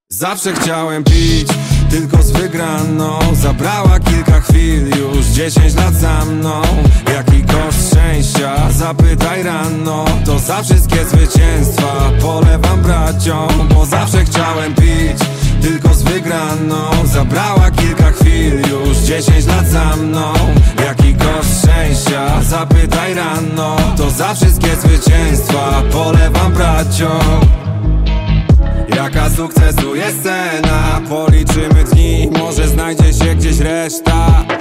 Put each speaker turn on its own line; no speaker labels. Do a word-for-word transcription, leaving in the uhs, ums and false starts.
Zawsze chciałem pić, tylko z wygraną. Zabrała kilka chwil, już dziesięć lat za mną. Jaki koszt szczęścia? Zapytaj rano. To za wszystkie zwycięstwa polewam braciom. Bo zawsze chciałem pić, tylko z wygraną. Zabrała kilka chwil, już dziesięć lat za mną. Jaki koszt szczęścia? Zapytaj rano. To za wszystkie zwycięstwa polewam braciom. Jaka sukcesu jest cena? Policzymy dni, może znajdzie się gdzieś reszta.